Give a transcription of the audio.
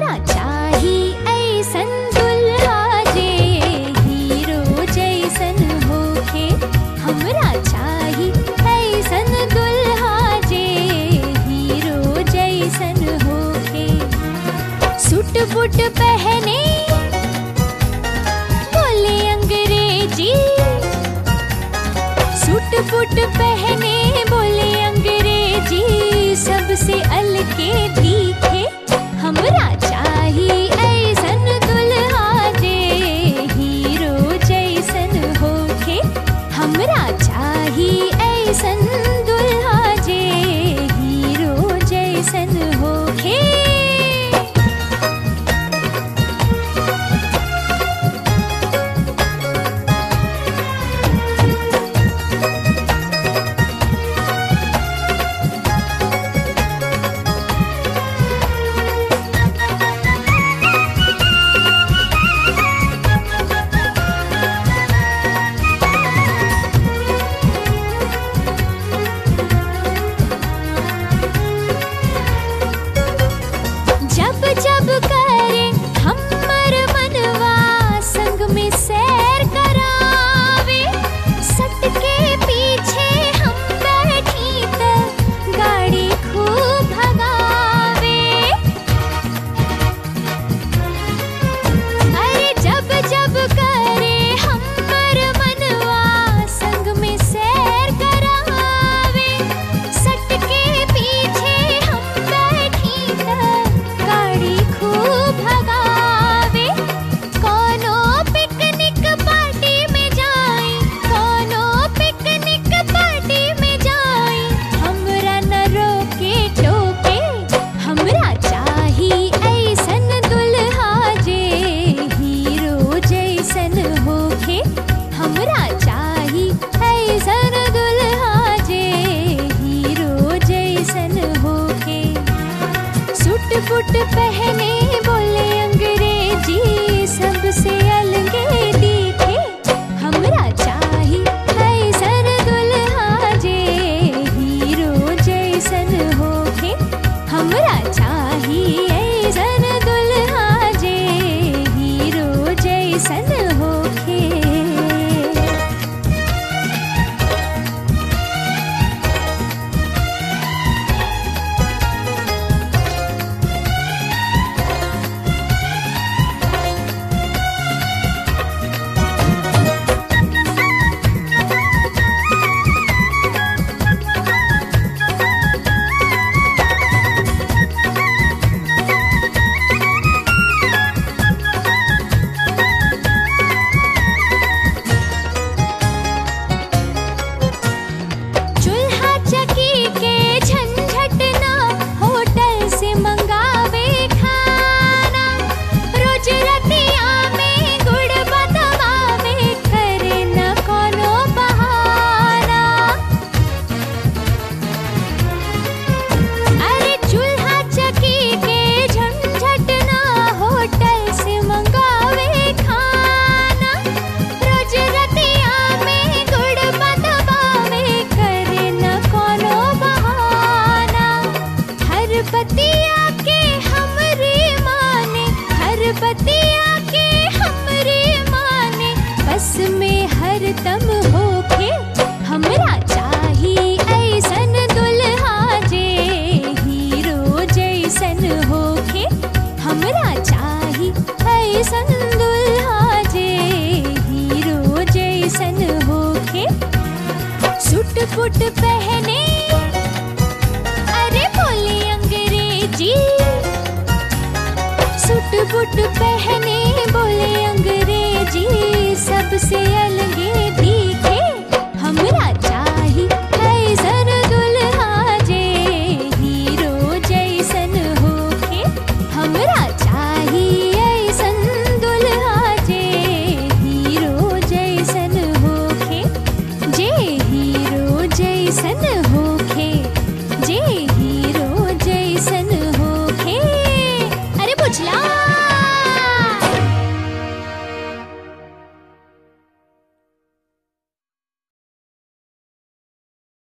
हमरा चाही ऐसन दुल्हा जे हीरो जैसन होखे। हमरा चाही ऐसन दुल्हा जे हीरो जैसन होखे। सूट बूट पहने बोले अंग्रेजी, सूट बूट पहने बोले अंग्रेजी, सबसे अलगे दिखे। हमरा चाही ऐसन दुल्हा जे हीरो जैसन होखे। हमरा चाही ऐसन दुल्हा जे हीरो जैसन होखे। जब करे हमर मनवा संग में सैर करावे, सट के पीछे हम बैठी त गाड़ी खूब भगावे। अरे जब जब करे हमर मनवा संग में सैर करावे, सट के पीछे हम बैठी त गाड़ी खूब भगावे। कोनो पिकनिक पार्टी में जाई, कोनो पिकनिक पार्टी में जाई, हमरा न रोके टोके। हमरा चाही ऐसन दुल्हा जे हीरो जैसन होखे। हमरा चाही ऐसन दुल्हा जे हीरो जैसन होखे। सूट बूट पहने बोले अंग्रेजी, सबसे अलगे दिखे। हमरा चाही ऐसन दुल्हा जे हीरो जैसन होखे। हमरा चाही ऐसन दुल्हा जे हीरो जैसन होखे। चूल्हा चकी के झंझट ना, होटल से मंगावे खाना। रोज रतिया में गुड़ बदवावे, करे न कोनो बहाना। अरे चूल्हा चकी के झंझट ना, होटल से मंगावे खाना। रोज रतिया में गुड़ बदवावे, करे न कोनो बहाना। हर बतिया के हमरे माने, हर बतिया के हमरे माने, बस में हरदम होखे। हमरा चाही ऐसन दुल्हा जे हीरो जैसन होखे। हमरा चाही ऐसन दुल्हा जे हीरो जैसन होखे। सूट बूट पहने अरे बोले अंग्रेजी, सूट बूट पहने बोले अंग्रेजी, सबसे अलगे